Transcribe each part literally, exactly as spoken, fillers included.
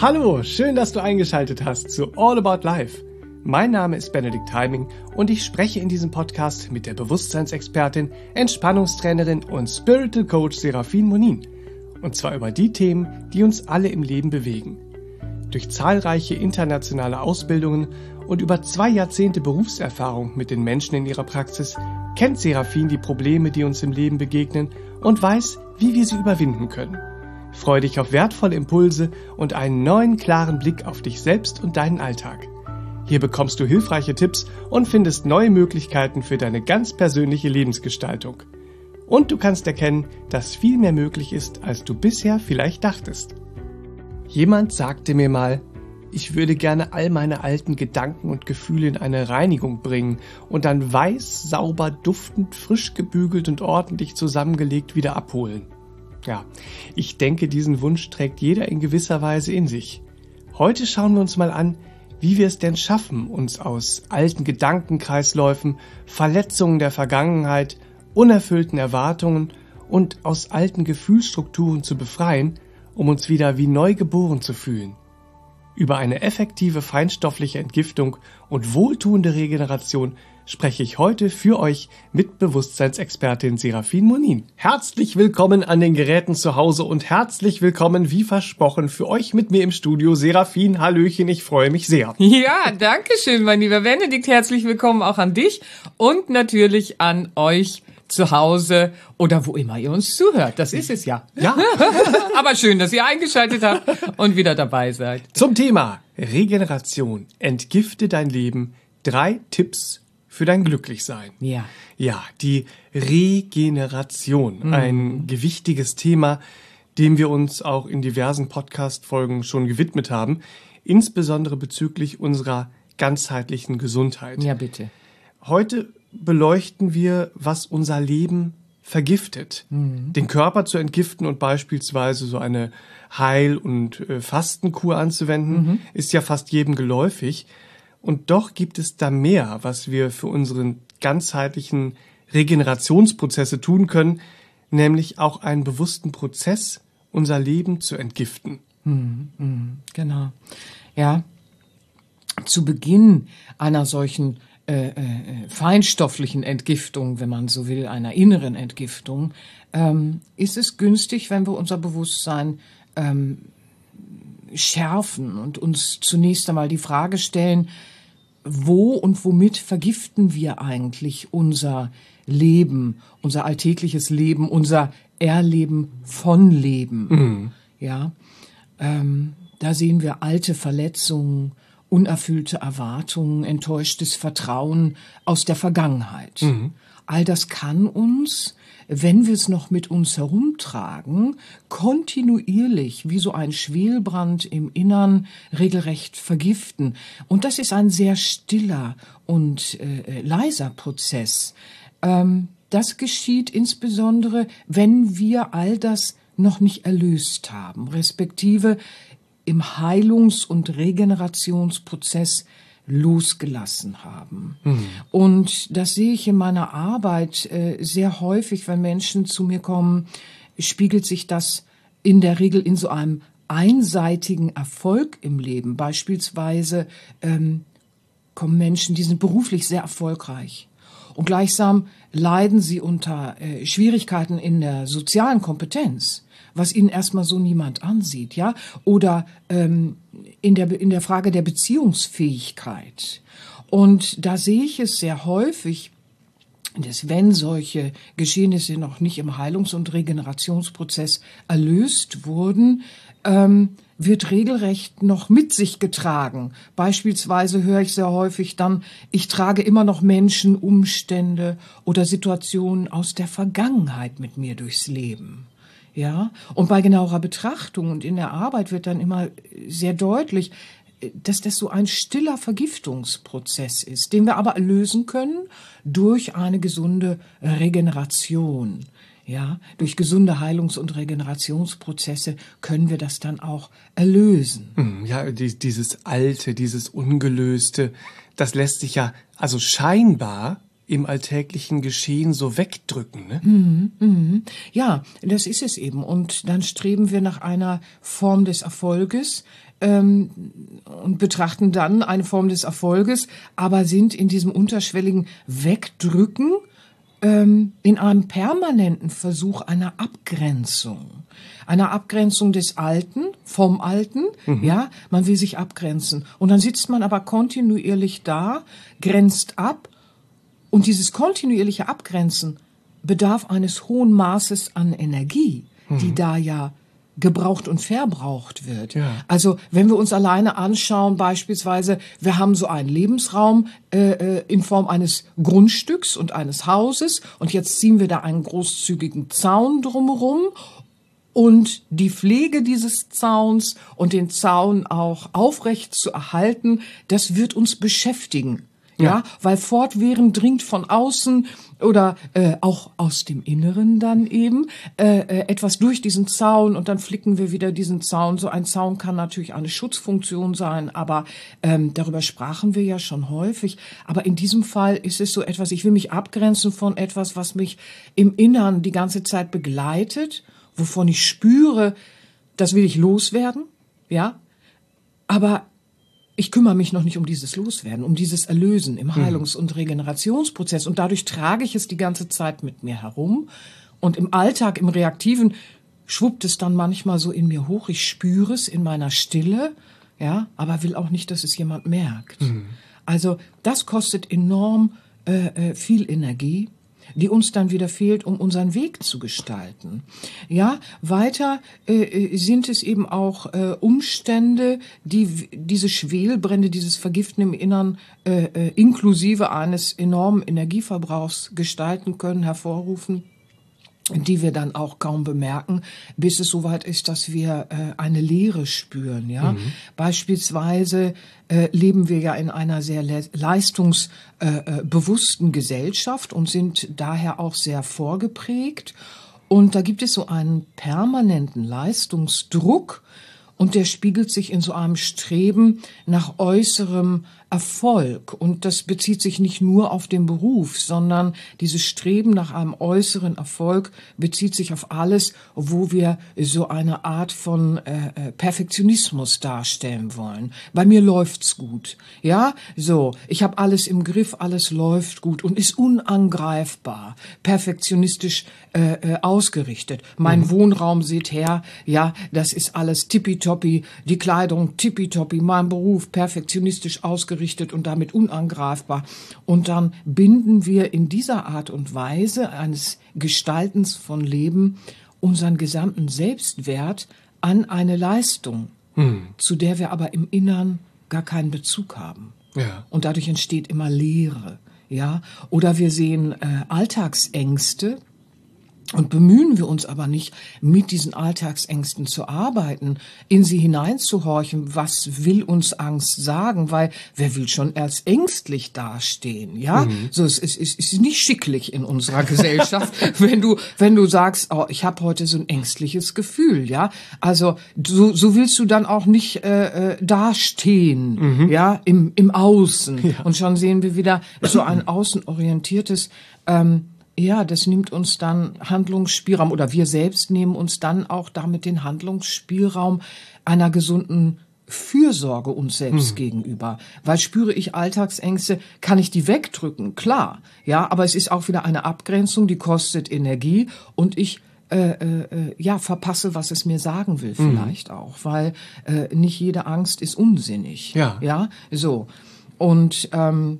Hallo, schön, dass du eingeschaltet hast zu All About Life. Mein Name ist Benedikt Heiming und ich spreche in diesem Podcast mit der Bewusstseinsexpertin, Entspannungstrainerin und Spiritual Coach Serafin Monin. Und zwar über die Themen, die uns alle im Leben bewegen. Durch zahlreiche internationale Ausbildungen und über zwei Jahrzehnte Berufserfahrung mit den Menschen in ihrer Praxis kennt Serafin die Probleme, die uns im Leben begegnen und weiß, wie wir sie überwinden können. Freu dich auf wertvolle Impulse und einen neuen, klaren Blick auf dich selbst und deinen Alltag. Hier bekommst du hilfreiche Tipps und findest neue Möglichkeiten für deine ganz persönliche Lebensgestaltung. Und du kannst erkennen, dass viel mehr möglich ist, als du bisher vielleicht dachtest. Jemand sagte mir mal, ich würde gerne all meine alten Gedanken und Gefühle in eine Reinigung bringen und dann weiß, sauber, duftend, frisch gebügelt und ordentlich zusammengelegt wieder abholen. Ja, ich denke, diesen Wunsch trägt jeder in gewisser Weise in sich. Heute schauen wir uns mal an, wie wir es denn schaffen, uns aus alten Gedankenkreisläufen, Verletzungen der Vergangenheit, unerfüllten Erwartungen und aus alten Gefühlsstrukturen zu befreien, um uns wieder wie neu geboren zu fühlen. Über eine effektive feinstoffliche Entgiftung und wohltuende Regeneration spreche ich heute für euch mit Bewusstseinsexpertin Serafin Monin. Herzlich willkommen an den Geräten zu Hause und herzlich willkommen, wie versprochen, für euch mit mir im Studio. Serafin, hallöchen, ich freue mich sehr. Ja, danke schön, mein lieber Benedikt. Herzlich willkommen auch an dich und natürlich an euch zu Hause oder wo immer ihr uns zuhört. Das ist es ja. Ja. Aber schön, dass ihr eingeschaltet habt und wieder dabei seid. Zum Thema Regeneration. Entgifte dein Leben. Drei Tipps für dein Glücklichsein. Ja. Ja, die Regeneration. Mhm. Ein gewichtiges Thema, dem wir uns auch in diversen Podcast-Folgen schon gewidmet haben. Insbesondere bezüglich unserer ganzheitlichen Gesundheit. Ja, bitte. Heute beleuchten wir, was unser Leben vergiftet. Mhm. Den Körper zu entgiften und beispielsweise so eine Heil- und äh, Fastenkur anzuwenden, mhm. ist ja fast jedem geläufig. Und doch gibt es da mehr, was wir für unseren ganzheitlichen Regenerationsprozesse tun können, nämlich auch einen bewussten Prozess, unser Leben zu entgiften. Mhm. Mhm. Genau. Ja, zu Beginn einer solchen Äh, äh, feinstofflichen Entgiftung, wenn man so will, einer inneren Entgiftung, ähm, ist es günstig, wenn wir unser Bewusstsein ähm, schärfen und uns zunächst einmal die Frage stellen, wo und womit vergiften wir eigentlich unser Leben, unser alltägliches Leben, unser Erleben von Leben. Mhm. Ja, ähm, da sehen wir alte Verletzungen, unerfüllte Erwartungen, enttäuschtes Vertrauen aus der Vergangenheit. Mhm. All das kann uns, wenn wir es noch mit uns herumtragen, kontinuierlich wie so ein Schwelbrand im Innern regelrecht vergiften. Und das ist ein sehr stiller und äh, leiser Prozess. Ähm, das geschieht insbesondere, wenn wir all das noch nicht erlöst haben, respektive im Heilungs- und Regenerationsprozess losgelassen haben. Mhm. Und das sehe ich in meiner Arbeit äh, sehr häufig, wenn Menschen zu mir kommen, spiegelt sich das in der Regel in so einem einseitigen Erfolg im Leben. Beispielsweise ähm, kommen Menschen, die sind beruflich sehr erfolgreich. Und gleichsam leiden sie unter äh, Schwierigkeiten in der sozialen Kompetenz, was ihnen erstmal so niemand ansieht, ja, oder ähm, in der in der Frage der Beziehungsfähigkeit. Und da sehe ich es sehr häufig, dass wenn solche Geschehnisse noch nicht im Heilungs- und Regenerationsprozess erlöst wurden, ähm, wird regelrecht noch mit sich getragen. Beispielsweise höre ich sehr häufig dann, ich trage immer noch Menschen, Umstände oder Situationen aus der Vergangenheit mit mir durchs Leben. Ja, und bei genauerer Betrachtung und in der Arbeit wird dann immer sehr deutlich, dass das so ein stiller Vergiftungsprozess ist, den wir aber lösen können durch eine gesunde Regeneration. Ja, durch gesunde Heilungs- und Regenerationsprozesse können wir das dann auch erlösen. Ja, dieses Alte, dieses Ungelöste, das lässt sich ja also scheinbar im alltäglichen Geschehen so wegdrücken, ne? Mhm, mhm. Ja, das ist es eben. Und dann streben wir nach einer Form des Erfolges ähm, und betrachten dann eine Form des Erfolges, aber sind in diesem unterschwelligen Wegdrücken ähm, in einem permanenten Versuch einer Abgrenzung. Einer Abgrenzung des Alten, vom Alten, mhm. ja, man will sich abgrenzen. Und dann sitzt man aber kontinuierlich da, grenzt ab. Und dieses kontinuierliche Abgrenzen bedarf eines hohen Maßes an Energie, mhm. die da ja gebraucht und verbraucht wird. Ja. Also wenn wir uns alleine anschauen, beispielsweise, wir haben so einen Lebensraum äh, in Form eines Grundstücks und eines Hauses und jetzt ziehen wir da einen großzügigen Zaun drumherum und die Pflege dieses Zauns und den Zaun auch aufrecht zu erhalten, das wird uns beschäftigen. Ja, ja, weil fortwährend dringt von außen oder äh, auch aus dem Inneren dann eben äh, äh, etwas durch diesen Zaun und dann flicken wir wieder diesen Zaun. So ein Zaun kann natürlich eine Schutzfunktion sein, aber ähm, darüber sprachen wir ja schon häufig. Aber in diesem Fall ist es so etwas, ich will mich abgrenzen von etwas, was mich im Innern die ganze Zeit begleitet, wovon ich spüre, das will ich loswerden, ja, aber ich kümmere mich noch nicht um dieses Loswerden, um dieses Erlösen im Heilungs- und Regenerationsprozess. Und dadurch trage ich es die ganze Zeit mit mir herum. Und im Alltag, im Reaktiven, schwuppt es dann manchmal so in mir hoch. Ich spüre es in meiner Stille, ja, aber will auch nicht, dass es jemand merkt. Mhm. Also das kostet enorm äh, äh, viel Energie, die uns dann wieder fehlt, um unseren Weg zu gestalten. Ja, weiter äh, sind es eben auch äh, Umstände, die diese Schwelbrände, dieses Vergiften im Innern äh, äh, inklusive eines enormen Energieverbrauchs gestalten können, hervorrufen, die wir dann auch kaum bemerken, bis es soweit ist, dass wir äh, eine Leere spüren. Ja, mhm. Beispielsweise äh, leben wir ja in einer sehr le- leistungsbewussten äh, Gesellschaft und sind daher auch sehr vorgeprägt. Und da gibt es so einen permanenten Leistungsdruck und der spiegelt sich in so einem Streben nach äußerem Erfolg. Und das bezieht sich nicht nur auf den Beruf, sondern dieses Streben nach einem äußeren Erfolg bezieht sich auf alles, wo wir so eine Art von äh, Perfektionismus darstellen wollen. Bei mir läuft's gut. Ja, so, ich habe alles im Griff, alles läuft gut und ist unangreifbar, perfektionistisch äh, äh, ausgerichtet. Mein mhm. Wohnraum, seht her, ja, das ist alles tippitoppi, die Kleidung tippitoppi, mein Beruf perfektionistisch ausgerichtet und damit unangreifbar. Und dann binden wir in dieser Art und Weise eines Gestaltens von Leben unseren gesamten Selbstwert an eine Leistung, hm. zu der wir aber im Innern gar keinen Bezug haben. Ja. Und dadurch entsteht immer Leere. Ja? Oder wir sehen äh, Alltagsängste, und bemühen wir uns aber nicht, mit diesen Alltagsängsten zu arbeiten, in sie hineinzuhorchen, was will uns Angst sagen, weil wer will schon erst ängstlich dastehen, ja? Mhm. So, es ist, es ist nicht schicklich in unserer Gesellschaft, wenn du, wenn du sagst, oh, ich habe heute so ein ängstliches Gefühl, ja? Also, so, so willst du dann auch nicht äh, dastehen, mhm. ja, im, im Außen. Ja. Und schon sehen wir wieder so ein außenorientiertes, ähm, ja, das nimmt uns dann Handlungsspielraum oder wir selbst nehmen uns dann auch damit den Handlungsspielraum einer gesunden Fürsorge uns selbst hm. gegenüber. Weil spüre ich Alltagsängste, kann ich die wegdrücken, klar. Ja, aber es ist auch wieder eine Abgrenzung, die kostet Energie und ich äh, äh, ja verpasse, was es mir sagen will vielleicht hm. auch, weil äh, nicht jede Angst ist unsinnig. Ja, ja, so und ähm,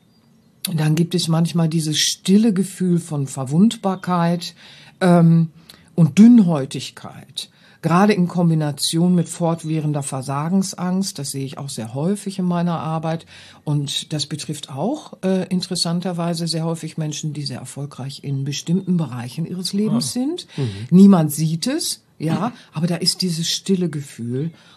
dann gibt es manchmal dieses stille Gefühl von Verwundbarkeit ähm, und Dünnhäutigkeit. Gerade in Kombination mit fortwährender Versagensangst, das sehe ich auch sehr häufig in meiner Arbeit. Und das betrifft auch äh, interessanterweise sehr häufig Menschen, die sehr erfolgreich in bestimmten Bereichen ihres Lebens oh. sind. Mhm. Niemand sieht es, ja, aber da ist dieses stille Gefühl.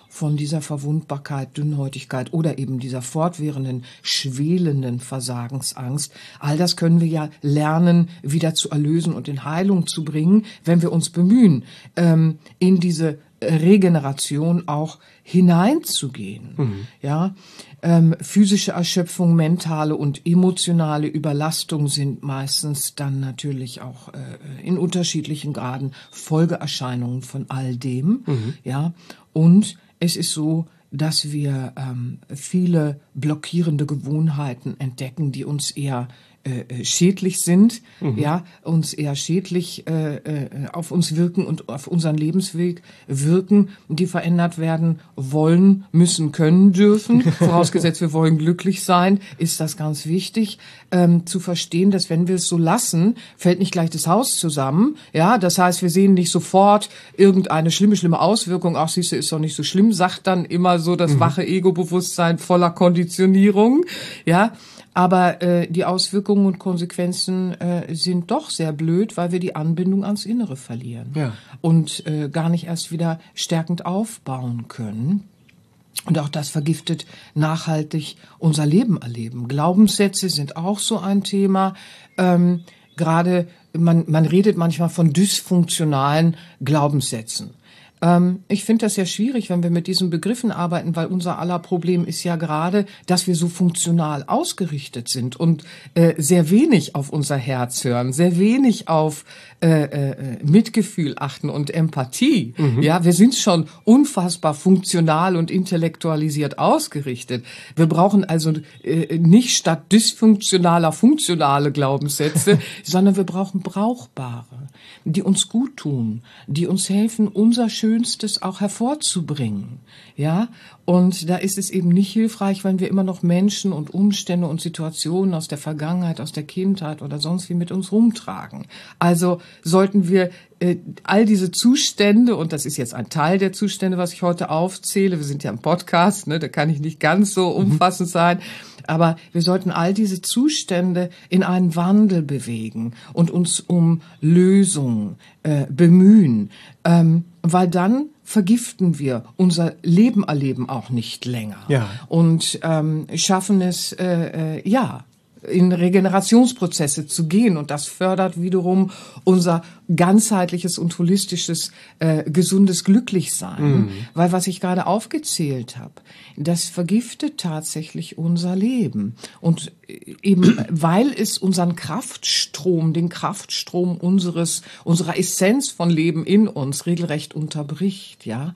von dieser Verwundbarkeit, Dünnhäutigkeit oder eben dieser fortwährenden, schwelenden Versagensangst. All das können wir ja lernen, wieder zu erlösen und in Heilung zu bringen, wenn wir uns bemühen, ähm, in diese Regeneration auch hineinzugehen. Mhm. Ja, ähm, physische Erschöpfung, mentale und emotionale Überlastung sind meistens dann natürlich auch äh, in unterschiedlichen Graden Folgeerscheinungen von all dem. Mhm. Ja, und es ist so, dass wir ähm, viele blockierende Gewohnheiten entdecken, die uns eher äh, schädlich sind, mhm. ja, uns eher schädlich äh, äh, auf uns wirken und auf unseren Lebensweg wirken, die verändert werden wollen, müssen, können, dürfen. Vorausgesetzt, wir wollen glücklich sein, ist das ganz wichtig, ähm, zu verstehen, dass wenn wir es so lassen, fällt nicht gleich das Haus zusammen. Ja, das heißt, wir sehen nicht sofort irgendeine schlimme, schlimme Auswirkung. Ach, siehste, ist doch nicht so schlimm, sagt dann immer so das mhm. wache Ego-Bewusstsein voller Konditionierung. Ja, aber äh, die Auswirkungen und Konsequenzen äh, sind doch sehr blöd, weil wir die Anbindung ans Innere verlieren ja. und äh, gar nicht erst wieder stärkend aufbauen können. Und auch das vergiftet nachhaltig unser Leben erleben. Glaubenssätze sind auch so ein Thema. Ähm, gerade man, man redet manchmal von dysfunktionalen Glaubenssätzen. Ähm, ich finde das ja schwierig, wenn wir mit diesen Begriffen arbeiten, weil unser aller Problem ist ja gerade, dass wir so funktional ausgerichtet sind und äh, sehr wenig auf unser Herz hören, sehr wenig auf äh, äh, Mitgefühl achten und Empathie. Mhm. Ja, wir sind schon unfassbar funktional und intellektualisiert ausgerichtet. Wir brauchen also äh, nicht statt dysfunktionaler funktionale Glaubenssätze, sondern wir brauchen brauchbare, die uns gut tun, die uns helfen, unser Schönstes auch hervorzubringen. Ja, und da ist es eben nicht hilfreich, wenn wir immer noch Menschen und Umstände und Situationen aus der Vergangenheit, aus der Kindheit oder sonst wie mit uns rumtragen. Also sollten wir äh, all diese Zustände, und das ist jetzt ein Teil der Zustände, was ich heute aufzähle, wir sind ja im Podcast, ne, da kann ich nicht ganz so umfassend sein, aber wir sollten all diese Zustände in einen Wandel bewegen und uns um Lösungen äh, bemühen, ähm, weil dann vergiften wir unser Leben erleben auch nicht länger ja. und ähm, schaffen es, äh, äh, ja, in Regenerationsprozesse zu gehen. Und das fördert wiederum unser ganzheitliches und holistisches, äh, gesundes Glücklichsein. Mhm. Weil was ich gerade aufgezählt habe, das vergiftet tatsächlich unser Leben. Und eben, weil es unseren Kraftstrom, den Kraftstrom unseres, unserer Essenz von Leben in uns regelrecht unterbricht, ja.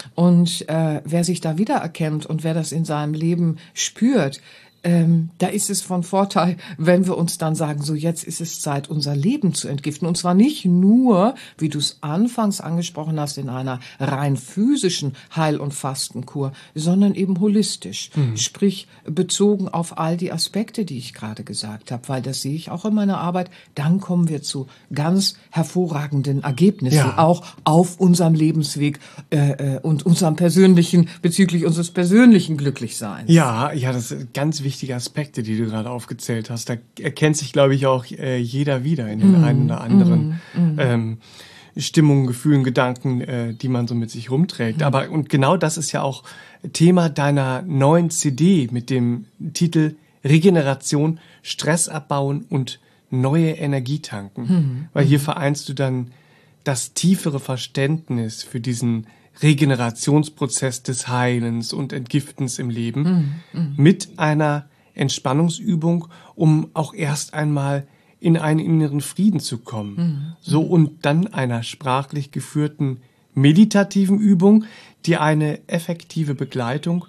Und äh, wer sich da wiedererkennt und wer das in seinem Leben spürt, Ähm, da ist es von Vorteil, wenn wir uns dann sagen, so jetzt ist es Zeit, unser Leben zu entgiften. Und zwar nicht nur, wie du es anfangs angesprochen hast, in einer rein physischen Heil- und Fastenkur, sondern eben holistisch. Mhm. Sprich, bezogen auf all die Aspekte, die ich gerade gesagt habe, weil das sehe ich auch in meiner Arbeit. Dann kommen wir zu ganz hervorragenden Ergebnissen, ja. auch auf unserem Lebensweg äh, und unserem persönlichen, bezüglich unseres persönlichen Glücklichseins. Ja, ja, das ist ganz wichtig. Wichtige Aspekte, die du gerade aufgezählt hast. Da erkennt sich, glaube ich, auch äh, jeder wieder in den mm, einen oder anderen mm, ähm, Stimmungen, Gefühlen, Gedanken, äh, die man so mit sich rumträgt. Mm. Aber und genau das ist ja auch Thema deiner neuen C D mit dem Titel Regeneration, Stress abbauen und neue Energie tanken. Mm, Weil hier mm. vereinst du dann das tiefere Verständnis für diesen Regenerationsprozess des Heilens und Entgiftens im Leben mm, mm. mit einer Entspannungsübung, um auch erst einmal in einen inneren Frieden zu kommen. Mm, so und dann einer sprachlich geführten meditativen Übung, die eine effektive Begleitung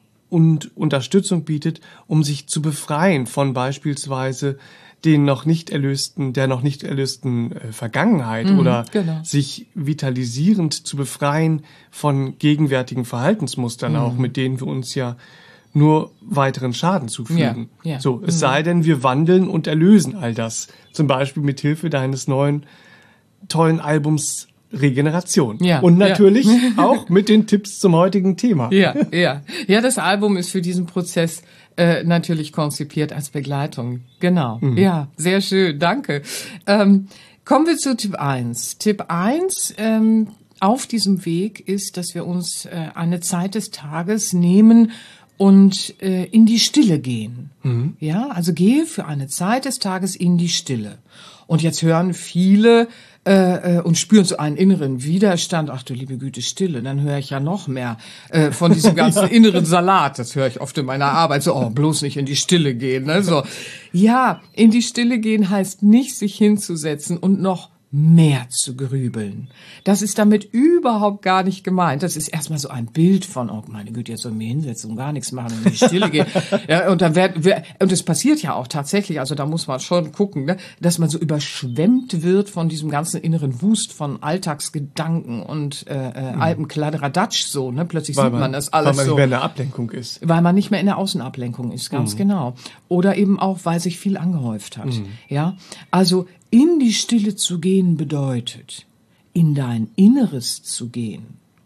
und Unterstützung bietet, um sich zu befreien von beispielsweise den noch nicht erlösten, der noch nicht erlösten äh, Vergangenheit mhm, oder genau. sich vitalisierend zu befreien von gegenwärtigen Verhaltensmustern, mhm. auch mit denen wir uns ja nur weiteren Schaden zufügen. Ja, ja. So, es mhm. sei denn, wir wandeln und erlösen all das. Zum Beispiel mit Hilfe deines neuen tollen Albums Regeneration. Ja, und natürlich ja. auch mit den Tipps zum heutigen Thema. Ja, ja. Ja, das Album ist für diesen Prozess äh, natürlich konzipiert als Begleitung. Genau. Mhm. Ja, sehr schön. Danke. Ähm, kommen wir zu Tipp eins. Tipp eins, ähm, auf diesem Weg ist, dass wir uns äh, eine Zeit des Tages nehmen und äh, in die Stille gehen. Mhm. Ja, also gehe für eine Zeit des Tages in die Stille. Und jetzt hören viele äh, äh, und spüren so einen inneren Widerstand. Ach du liebe Güte, Stille. Dann höre ich ja noch mehr äh, von diesem ganzen inneren Salat. Das höre ich oft in meiner Arbeit. So, oh, bloß nicht in die Stille gehen. Ne? So, ja, in die Stille gehen heißt nicht, sich hinzusetzen und noch mehr zu grübeln. Das ist damit überhaupt gar nicht gemeint. Das ist erstmal so ein Bild von, oh meine Güte, jetzt soll ich mich hinsetzen und gar nichts machen und in die Stille gehen. Ja, und dann wird, und es passiert ja auch tatsächlich, also da muss man schon gucken, ne, dass man so überschwemmt wird von diesem ganzen inneren Wust von Alltagsgedanken und äh, äh, mhm. altem Kladderadatsch so, ne, plötzlich weil sieht man, man das alles so. Weil man nicht mehr in der Ablenkung ist. Weil man nicht mehr in der Außenablenkung ist, ganz mhm. genau. Oder eben auch, weil sich viel angehäuft hat. Mhm. Ja, also in die Stille zu gehen bedeutet, in dein Inneres zu gehen.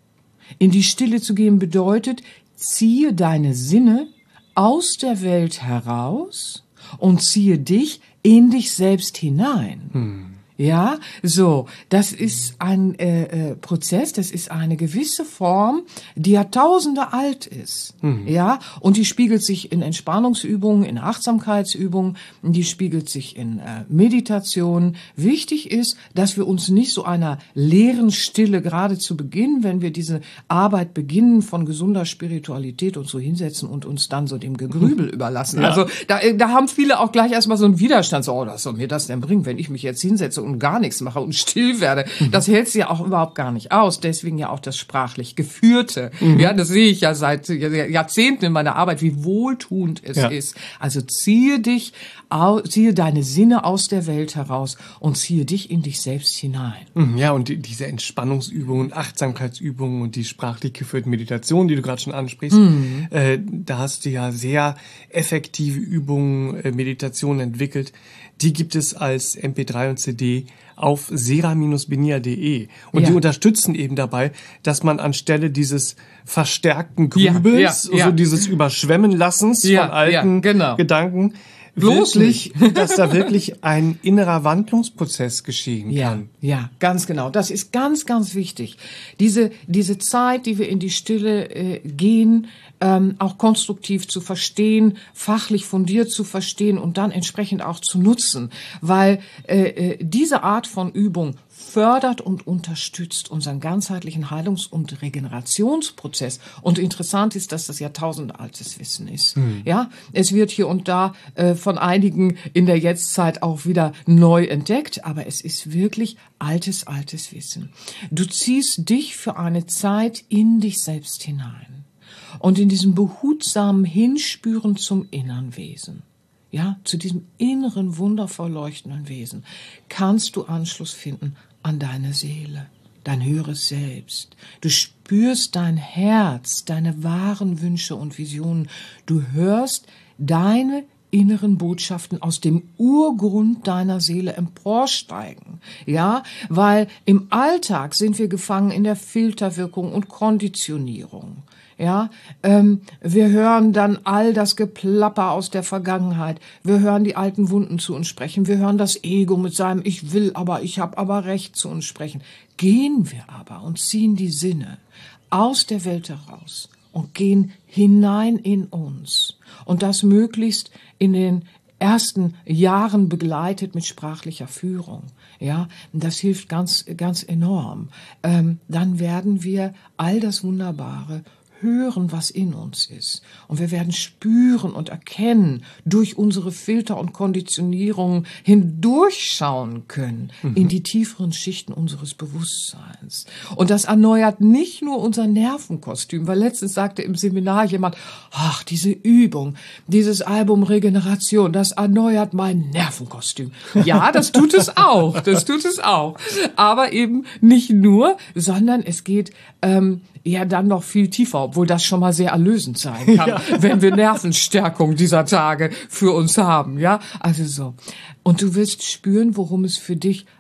In die Stille zu gehen bedeutet, ziehe deine Sinne aus der Welt heraus und ziehe dich in dich selbst hinein. Hm. Ja, so, das ist ein äh, äh, Prozess, das ist eine gewisse Form, die Jahrtausende alt ist. Mhm. Ja, und die spiegelt sich in Entspannungsübungen, in Achtsamkeitsübungen, die spiegelt sich in äh, Meditation. Wichtig ist, dass wir uns nicht so einer leeren Stille gerade zu Beginn, wenn wir diese Arbeit beginnen von gesunder Spiritualität und so hinsetzen und uns dann so dem Gegrübel überlassen. Ja. Also da, da haben viele auch gleich erstmal so einen Widerstand, so, oh, was soll mir das denn bringen, wenn ich mich jetzt hinsetze und gar nichts mache und still werde. Mhm. Das hält sie ja auch überhaupt gar nicht aus. Deswegen ja auch das sprachlich Geführte. Mhm. Ja, das sehe ich ja seit Jahrzehnten in meiner Arbeit, wie wohltuend es ja. ist. Also ziehe dich, ziehe deine Sinne aus der Welt heraus und ziehe dich in dich selbst hinein. Ja, und die, diese Entspannungsübungen, Achtsamkeitsübungen und die sprachlich geführte Meditation, die du gerade schon ansprichst, mhm. äh, da hast du ja sehr effektive Übungen, äh, Meditationen entwickelt. Die gibt es als M P drei und C D auf sera Bindestrich benia Punkt de. Und ja. die unterstützen eben dabei, dass man anstelle dieses verstärkten Grübels, ja, ja, ja. also dieses Überschwemmenlassens ja, von alten ja, genau. Gedanken, Bloß wirklich, dass da wirklich ein innerer Wandlungsprozess geschehen ja, kann. Ja, ganz genau. Das ist ganz, ganz wichtig. Diese, diese Zeit, die wir in die Stille äh, gehen, ähm, auch konstruktiv zu verstehen, fachlich fundiert zu verstehen und dann entsprechend auch zu nutzen. Weil äh, äh, diese Art von Übung fördert und unterstützt unseren ganzheitlichen Heilungs- und Regenerationsprozess. Und interessant ist, dass das jahrtausendaltes Wissen ist. Mhm. Ja, es wird hier und da äh, von einigen in der Jetztzeit auch wieder neu entdeckt, aber es ist wirklich altes, altes Wissen. Du ziehst dich für eine Zeit in dich selbst hinein und in diesem behutsamen Hinspüren zum inneren Wesen. Ja, zu diesem inneren, wundervoll leuchtenden Wesen kannst du Anschluss finden an deine Seele, dein höheres Selbst. Du spürst dein Herz, deine wahren Wünsche und Visionen. Du hörst deine inneren Botschaften aus dem Urgrund deiner Seele emporsteigen. Ja, weil im Alltag sind wir gefangen in der Filterwirkung und Konditionierung. Ja, ähm, wir hören dann all das Geplapper aus der Vergangenheit. Wir hören die alten Wunden zu uns sprechen. Wir hören das Ego mit seinem Ich will aber, ich habe aber Recht zu uns sprechen. Gehen wir aber und ziehen die Sinne aus der Welt heraus und gehen hinein in uns. Und das möglichst in den ersten Jahren begleitet mit sprachlicher Führung. Ja, das hilft ganz, ganz enorm. Ähm, dann werden wir all das Wunderbare hören, was in uns ist. Und wir werden spüren und erkennen, durch unsere Filter und Konditionierungen hindurchschauen können mhm. in die tieferen Schichten unseres Bewusstseins. Und das erneuert nicht nur unser Nervenkostüm, weil letztens sagte im Seminar jemand, ach, diese Übung, dieses Album Regeneration, das erneuert mein Nervenkostüm. Ja, das tut es auch, das tut es auch. Aber eben nicht nur, sondern es geht ähm, ja dann noch viel tiefer, obwohl das schon mal sehr erlösend sein kann, ja. wenn wir Nervenstärkung dieser Tage für uns haben, ja, also so. Und du wirst spüren, worum es für dich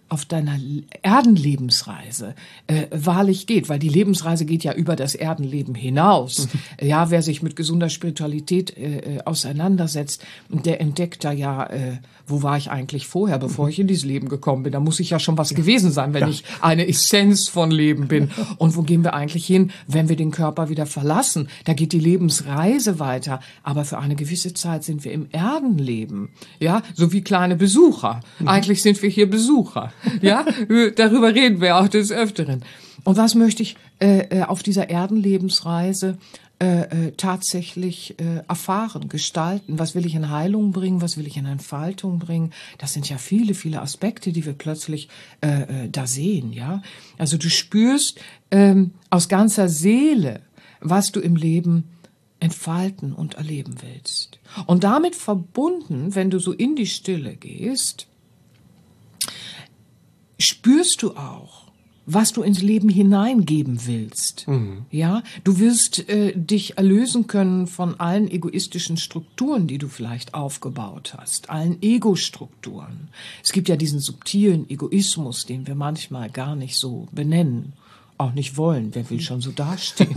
auf deiner Erdenlebensreise äh, wahrlich geht, weil die Lebensreise geht ja über das Erdenleben hinaus. Mhm. Ja, wer sich mit gesunder Spiritualität äh, auseinandersetzt, der entdeckt da ja, äh, wo war ich eigentlich vorher, bevor mhm. ich in dieses Leben gekommen bin. Da muss ich ja schon was gewesen sein, wenn ja. ich eine Essenz von Leben bin. Und wo gehen wir eigentlich hin, wenn wir den Körper wieder verlassen? Da geht die Lebensreise weiter, aber für eine gewisse Zeit sind wir im Erdenleben, ja, so wie kleine Besucher. Mhm. Eigentlich sind wir hier Besucher. Ja, darüber reden wir auch des Öfteren. Und was möchte ich äh, auf dieser Erdenlebensreise äh, äh, tatsächlich äh, erfahren, gestalten? Was will ich in Heilung bringen? Was will ich in Entfaltung bringen? Das sind ja viele, viele Aspekte, die wir plötzlich äh, äh, da sehen. Ja, also du spürst ähm, aus ganzer Seele, was du im Leben entfalten und erleben willst. Und damit verbunden, wenn du so in die Stille gehst, spürst du auch, was du ins Leben hineingeben willst. Mhm. Ja, du wirst äh, dich erlösen können von allen egoistischen Strukturen, die du vielleicht aufgebaut hast, allen Ego-Strukturen. Es gibt ja diesen subtilen Egoismus, den wir manchmal gar nicht so benennen, auch nicht wollen. Wer will schon so dastehen?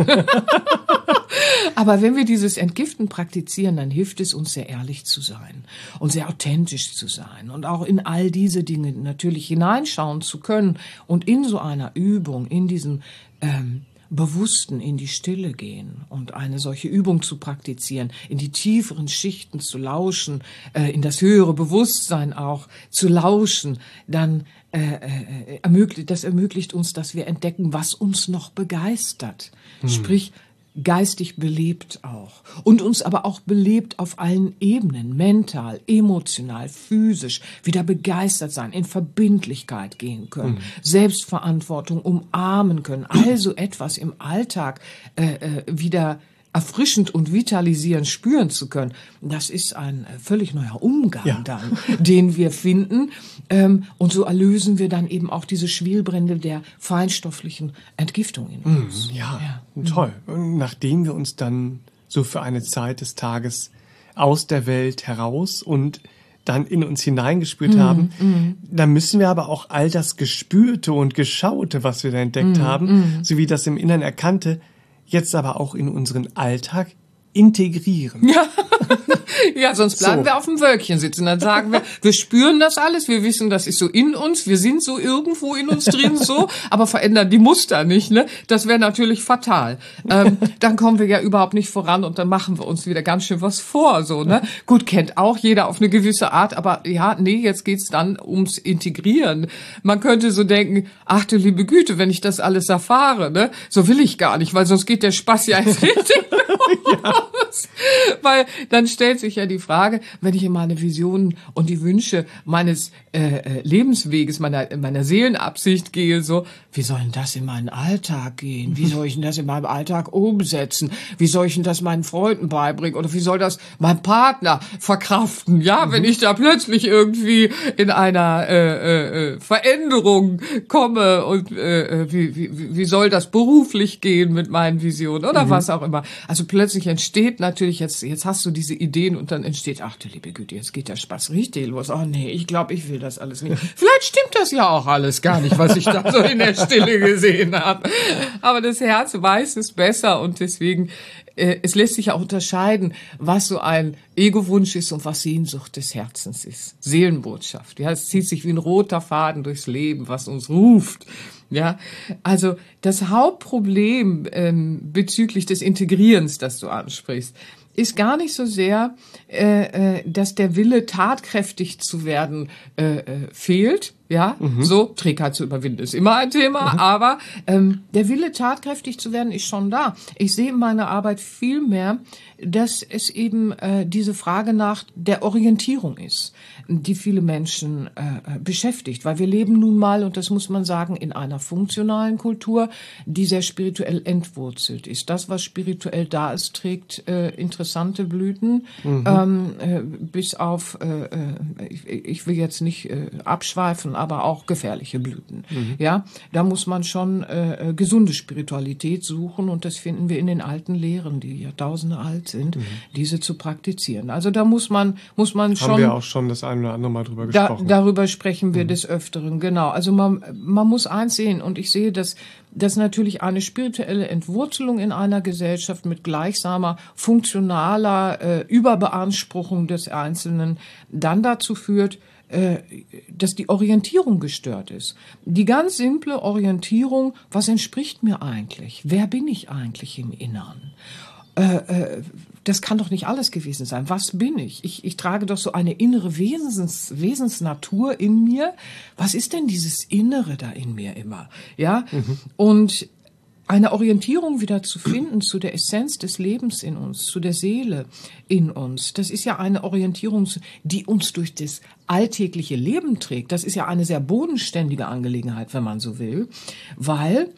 Aber wenn wir dieses Entgiften praktizieren, dann hilft es uns, sehr ehrlich zu sein und sehr authentisch zu sein und auch in all diese Dinge natürlich hineinschauen zu können und in so einer Übung, in diesem ähm, Bewussten in die Stille gehen und eine solche Übung zu praktizieren, in die tieferen Schichten zu lauschen, äh, in das höhere Bewusstsein auch zu lauschen, dann äh, äh, ermöglicht, das ermöglicht uns, dass wir entdecken, was uns noch begeistert. Hm. Sprich, geistig belebt auch und uns aber auch belebt auf allen Ebenen, mental, emotional, physisch, wieder begeistert sein, in Verbindlichkeit gehen können, mhm. Selbstverantwortung umarmen können, also etwas im Alltag äh, äh, wieder erfrischend und vitalisierend spüren zu können. Das ist ein völlig neuer Umgang ja. dann, den wir finden. Ähm, und so erlösen wir dann eben auch diese Schwelbrände der feinstofflichen Entgiftung in uns. Mm, ja, ja, toll. Und nachdem wir uns dann so für eine Zeit des Tages aus der Welt heraus und dann in uns hineingespürt mm, haben, mm. dann müssen wir aber auch all das Gespürte und Geschaute, was wir da entdeckt mm, haben, mm. sowie das im Inneren Erkannte, jetzt aber auch in unseren Alltag integrieren. Ja, ja, sonst bleiben so. wir auf dem Wölkchen sitzen. Dann sagen wir, wir spüren das alles, wir wissen, das ist so in uns, wir sind so irgendwo in uns drin so, aber verändern die Muster nicht, ne? Das wäre natürlich fatal. Ähm, dann kommen wir ja überhaupt nicht voran und dann machen wir uns wieder ganz schön was vor, so, ne? Gut, kennt auch jeder auf eine gewisse Art, aber ja, nee, jetzt geht's dann ums Integrieren. Man könnte so denken, ach du liebe Güte, wenn ich das alles erfahre, ne? So will ich gar nicht, weil sonst geht der Spaß ja ins richtig ja. Weil dann stellt sich ja die Frage, wenn ich in meine Visionen und die Wünsche meines äh, Lebensweges, meiner meiner Seelenabsicht gehe, so, wie soll denn das in meinen Alltag gehen? Wie soll ich denn das in meinem Alltag umsetzen? Wie soll ich denn das meinen Freunden beibringen? Oder wie soll das mein Partner verkraften? Ja, mhm. wenn ich da plötzlich irgendwie in einer äh, äh, Veränderung komme und äh, wie, wie, wie soll das beruflich gehen mit meinen Visionen oder mhm. was auch immer. Also plötzlich entsteht natürlich, jetzt jetzt hast du diese Ideen und dann entsteht, ach du liebe Güte, jetzt geht der Spaß richtig los. Oh nee, ich glaube, ich will das alles nicht. Vielleicht stimmt das ja auch alles gar nicht, was ich da so in der Stille gesehen habe. Aber das Herz weiß es besser und deswegen, äh, es lässt sich ja auch unterscheiden, was so ein Ego-Wunsch ist und was Sehnsucht des Herzens ist. Seelenbotschaft, ja, es zieht sich wie ein roter Faden durchs Leben, was uns ruft. Ja, also das Hauptproblem ähm, bezüglich des Integrierens, das du ansprichst, ist gar nicht so sehr, äh, äh, dass der Wille, tatkräftig zu werden, äh, äh, fehlt. Ja, mhm. so, Trägheit zu überwinden ist immer ein Thema, mhm. aber ähm, der Wille, tatkräftig zu werden, ist schon da. Ich sehe in meiner Arbeit viel mehr, dass es eben äh, diese Frage nach der Orientierung ist, die viele Menschen äh, beschäftigt, weil wir leben nun mal, und das muss man sagen, in einer funktionalen Kultur, die sehr spirituell entwurzelt ist. Das, was spirituell da ist, trägt äh, interessanterweise interessante Blüten, mhm. ähm, äh, bis auf, äh, äh, ich, ich will jetzt nicht äh, abschweifen, aber auch gefährliche Blüten. Mhm. Ja, da muss man schon äh, gesunde Spiritualität suchen und das finden wir in den alten Lehren, die Jahrtausende alt sind, mhm. diese zu praktizieren. Also da muss man, muss man schon. Haben wir auch schon das ein oder andere Mal drüber da, gesprochen. Darüber sprechen wir mhm. des Öfteren, genau. Also man, man muss eins sehen und ich sehe, dass, dass natürlich eine spirituelle Entwurzelung in einer Gesellschaft mit gleichsamer, funktionaler äh, Überbeanspruchung des Einzelnen dann dazu führt, äh, dass die Orientierung gestört ist. Die ganz simple Orientierung, was entspricht mir eigentlich? Wer bin ich eigentlich im Innern? Äh, äh, das kann doch nicht alles gewesen sein. Was bin ich? Ich, ich trage doch so eine innere Wesens, Wesensnatur in mir. Was ist denn dieses Innere da in mir immer? Ja? Mhm. Und eine Orientierung wieder zu finden zu der Essenz des Lebens in uns, zu der Seele in uns. Das ist ja eine Orientierung, die uns durch das alltägliche Leben trägt. Das ist ja eine sehr bodenständige Angelegenheit, wenn man so will, weil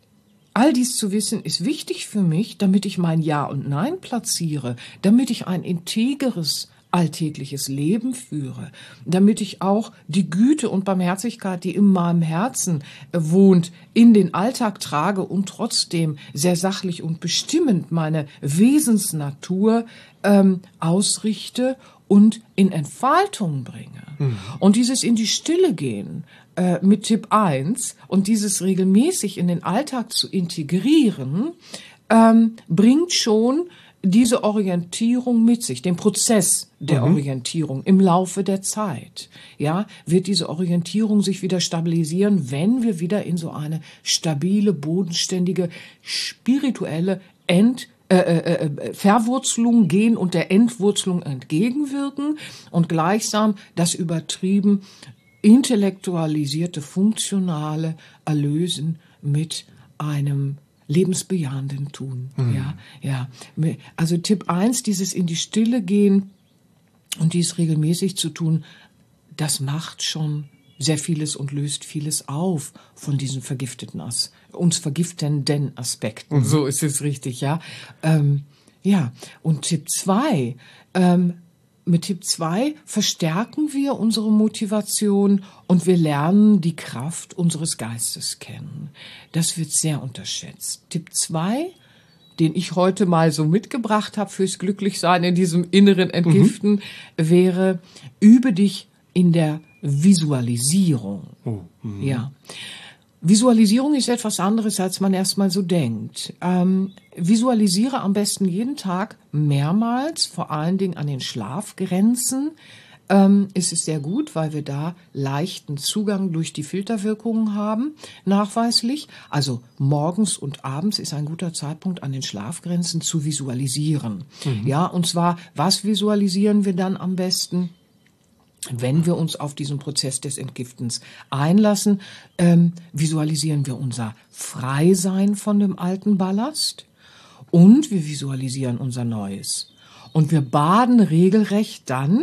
all dies zu wissen ist wichtig für mich, damit ich mein Ja und Nein platziere, damit ich ein integeres alltägliches Leben führe, damit ich auch die Güte und Barmherzigkeit, die in meinem Herzen wohnt, in den Alltag trage und trotzdem sehr sachlich und bestimmend meine Wesensnatur ähm, ausrichte und in Entfaltung bringe. Mhm. Und dieses in die Stille gehen äh, mit Tipp eins und dieses regelmäßig in den Alltag zu integrieren, ähm, bringt schon diese Orientierung mit sich, den Prozess der mhm. Orientierung im Laufe der Zeit. Ja, wird diese Orientierung sich wieder stabilisieren, wenn wir wieder in so eine stabile, bodenständige, spirituelle Ent Äh, äh, Verwurzelung gehen und der Entwurzelung entgegenwirken und gleichsam das übertrieben intellektualisierte, funktionale Erlösen mit einem lebensbejahenden Tun. Mhm. Ja, ja. Also Tipp eins, dieses in die Stille gehen und dies regelmäßig zu tun, das macht schon sehr vieles und löst vieles auf von diesen vergifteten, As- uns vergiftenden Aspekten. Mhm. So ist es richtig, ja. Ähm, ja, und Tipp zwei, ähm, mit Tipp zwei verstärken wir unsere Motivation und wir lernen die Kraft unseres Geistes kennen. Das wird sehr unterschätzt. Tipp zwei, den ich heute mal so mitgebracht habe fürs Glücklichsein in diesem inneren Entgiften, mhm. wäre, übe dich in der Visualisierung. Oh, ja. Visualisierung ist etwas anderes, als man erstmal so denkt. Ähm, visualisiere am besten jeden Tag mehrmals, vor allen Dingen an den Schlafgrenzen. Ähm, ist es sehr gut, weil wir da leichten Zugang durch die Filterwirkungen haben, nachweislich. Also morgens und abends ist ein guter Zeitpunkt, an den Schlafgrenzen zu visualisieren. Mhm. Ja, und zwar, was visualisieren wir dann am besten? Wenn wir uns auf diesen Prozess des Entgiftens einlassen, ähm, visualisieren wir unser Freisein von dem alten Ballast und wir visualisieren unser Neues. Und wir baden regelrecht dann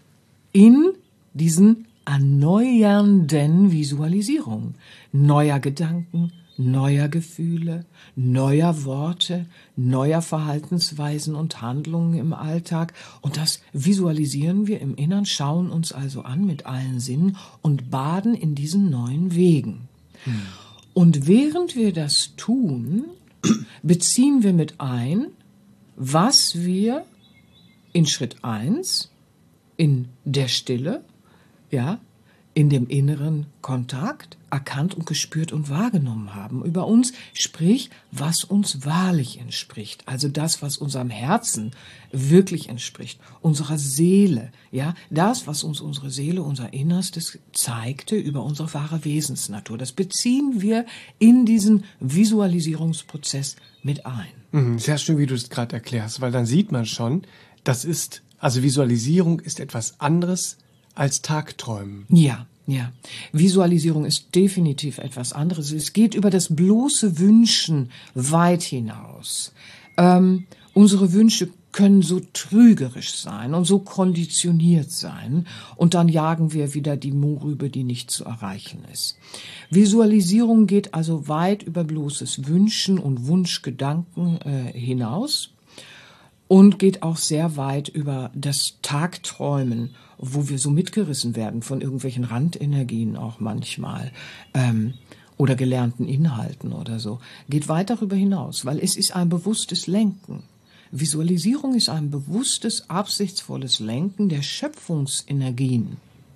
in diesen erneuernden Visualisierungen neuer Gedanken, neuer Gefühle, neuer Worte, neuer Verhaltensweisen und Handlungen im Alltag. Und das visualisieren wir im Innern, schauen uns also an mit allen Sinnen und baden in diesen neuen Wegen. Hm. Und während wir das tun, beziehen wir mit ein, was wir in Schritt eins, in der Stille, ja, in dem inneren Kontakt erkannt und gespürt und wahrgenommen haben über uns, sprich, was uns wahrlich entspricht, also das, was unserem Herzen wirklich entspricht, unserer Seele, ja, das, was uns unsere Seele, unser Innerstes zeigte über unsere wahre Wesensnatur, das beziehen wir in diesen Visualisierungsprozess mit ein. Sehr schön, wie du es gerade erklärst, weil dann sieht man schon, das ist, also Visualisierung ist etwas anderes als Tagträumen. Ja, ja. Visualisierung ist definitiv etwas anderes. Es geht über das bloße Wünschen weit hinaus. Ähm, unsere Wünsche können so trügerisch sein und so konditioniert sein und dann jagen wir wieder die Mohrrübe, die nicht zu erreichen ist. Visualisierung geht also weit über bloßes Wünschen und Wunschgedanken äh, hinaus. und geht auch sehr weit über das Tagträumen, wo wir so mitgerissen werden von irgendwelchen Randenergien auch manchmal ähm, oder gelernten Inhalten oder so. Geht weit darüber hinaus, weil es ist ein bewusstes Lenken. Visualisierung ist ein bewusstes, absichtsvolles Lenken der Schöpfungsenergien.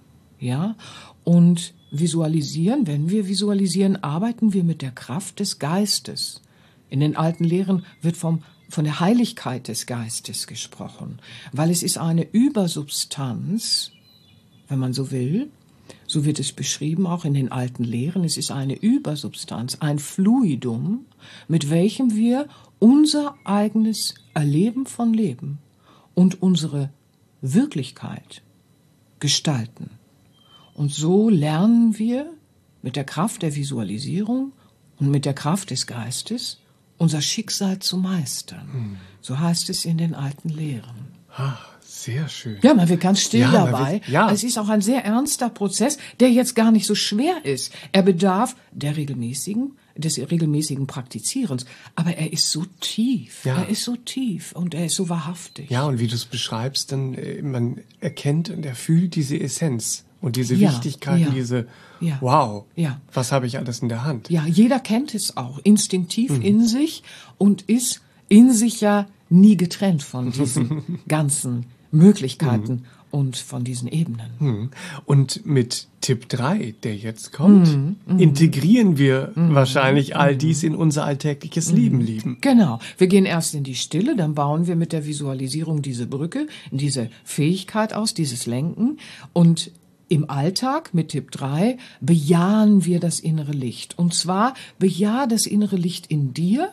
Ja, und visualisieren, wenn wir visualisieren, arbeiten wir mit der Kraft des Geistes. In den alten Lehren wird vom von der Heiligkeit des Geistes gesprochen, weil es ist eine Übersubstanz, wenn man so will, so wird es beschrieben auch in den alten Lehren, es ist eine Übersubstanz, ein Fluidum, mit welchem wir unser eigenes Erleben von Leben und unsere Wirklichkeit gestalten. Und so lernen wir mit der Kraft der Visualisierung und mit der Kraft des Geistes unser Schicksal zu meistern. Hm. So heißt es in den alten Lehren. Ah, sehr schön. Ja, man wird ganz still ja, dabei. Wird, ja. Es ist auch ein sehr ernster Prozess, der jetzt gar nicht so schwer ist. Er bedarf der regelmäßigen, des regelmäßigen Praktizierens. Aber er ist so tief. Ja. Er ist so tief und er ist so wahrhaftig. Ja, und wie du es beschreibst, dann äh, man erkennt und er fühlt diese Essenz. Und diese ja, Wichtigkeit, ja, diese, ja, wow, ja. was habe ich alles in der Hand? Ja, jeder kennt es auch, instinktiv mhm. in sich und ist in sich ja nie getrennt von diesen ganzen Möglichkeiten mhm. und von diesen Ebenen. Mhm. Und mit Tipp drei, der jetzt kommt, mhm. integrieren wir mhm. wahrscheinlich all dies in unser alltägliches mhm. Leben lieben. Genau. Wir gehen erst in die Stille, dann bauen wir mit der Visualisierung diese Brücke, diese Fähigkeit aus, dieses Lenken und im Alltag mit Tipp drei bejahen wir das innere Licht. Und zwar bejahe das innere Licht in dir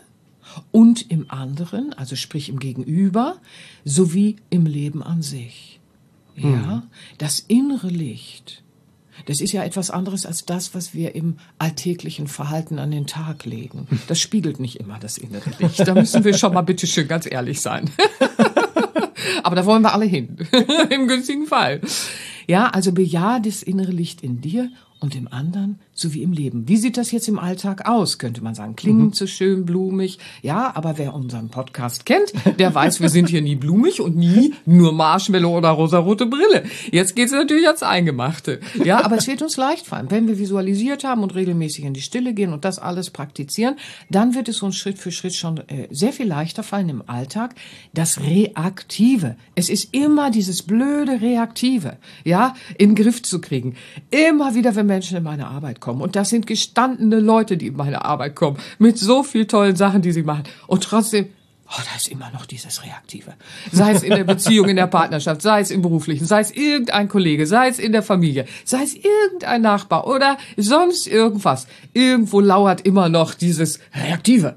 und im anderen, also sprich im Gegenüber, sowie im Leben an sich. Ja, mhm. Das innere Licht, das ist ja etwas anderes als das, was wir im alltäglichen Verhalten an den Tag legen. Das spiegelt nicht immer das innere Licht. Da müssen wir schon mal bitte schön ganz ehrlich sein. Aber da wollen wir alle hin, im günstigen Fall. Ja, also bejahe das innere Licht in dir und im anderen sowie im Leben. Wie sieht das jetzt im Alltag aus, könnte man sagen. Klingt mhm. so schön blumig. Ja, aber wer unseren Podcast kennt, der weiß, wir sind hier nie blumig und nie nur Marshmallow oder rosarote Brille. Jetzt geht's natürlich ans Eingemachte. Ja, aber es wird uns leicht fallen. Wenn wir visualisiert haben und regelmäßig in die Stille gehen und das alles praktizieren, dann wird es uns Schritt für Schritt schon äh, sehr viel leichter fallen im Alltag. Das Reaktive. Es ist immer dieses blöde Reaktive, ja, in den Griff zu kriegen. Immer wieder, wenn Menschen in meine Arbeit kommen. Und das sind gestandene Leute, die in meine Arbeit kommen, mit so viel tollen Sachen, die sie machen. Und trotzdem, oh, da ist immer noch dieses Reaktive. Sei es in der Beziehung, in der Partnerschaft, sei es im Beruflichen, sei es irgendein Kollege, sei es in der Familie, sei es irgendein Nachbar oder sonst irgendwas. Irgendwo lauert immer noch dieses Reaktive.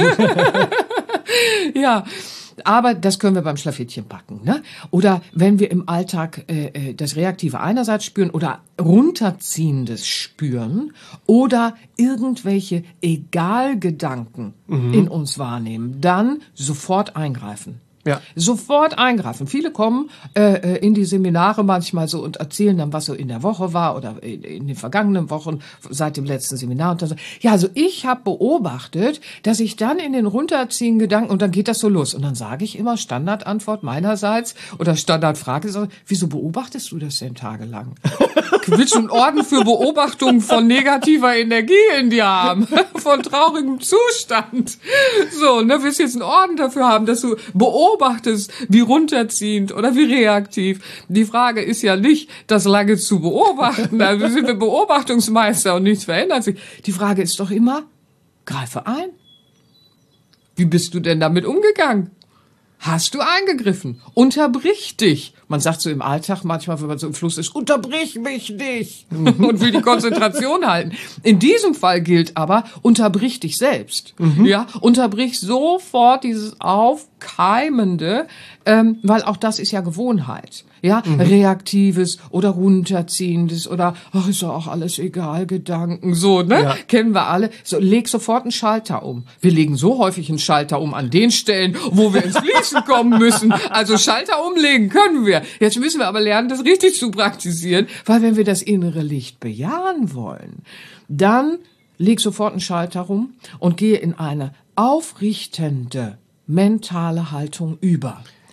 Ja. Aber das können wir beim Schlafittchen packen, ne? Oder wenn wir im Alltag äh, das Reaktive einerseits spüren oder Runterziehendes spüren oder irgendwelche Egalgedanken mhm. in uns wahrnehmen, dann sofort eingreifen. Ja. Sofort eingreifen. Viele kommen äh, in die Seminare manchmal so und erzählen dann, was so in der Woche war oder in, in den vergangenen Wochen seit dem letzten Seminar. Und dann so, ja, also ich habe beobachtet, dass ich dann in den runterziehenden Gedanken und dann geht das so los. Und dann sage ich immer Standardantwort meinerseits oder Standardfrage, so, wieso beobachtest du das denn tagelang? Willst du einen Orden für Beobachtung von negativer Energie in dir haben? Von traurigem Zustand? So, ne, willst du jetzt einen Orden dafür haben, dass du beobachtest, beobachtest, wie runterziehend oder wie reaktiv. Die Frage ist ja nicht, das lange zu beobachten. Also sind wir Beobachtungsmeister und nichts verändert sich. Die Frage ist doch immer, greife ein. Wie bist du denn damit umgegangen? Hast du eingegriffen? Unterbrich dich. Man sagt so im Alltag manchmal, wenn man so im Fluss ist, unterbrich mich nicht und will die Konzentration halten. In diesem Fall gilt aber, unterbrich dich selbst. Mhm. Ja, unterbrich sofort dieses Aufkeimende, ähm, weil auch das ist ja Gewohnheit. Ja, mhm. Reaktives oder runterziehendes oder, ach, ist doch auch alles egal, Gedanken, so, ne? Ja. Kennen wir alle. So, leg sofort einen Schalter um. Wir legen so häufig einen Schalter um an den Stellen, wo wir ins Fließen kommen müssen. Also Schalter umlegen können wir. Jetzt müssen wir aber lernen, das richtig zu praktizieren, weil wenn wir das innere Licht bejahen wollen, dann leg sofort einen Schalter rum und gehe in eine aufrichtende mentale Haltung über.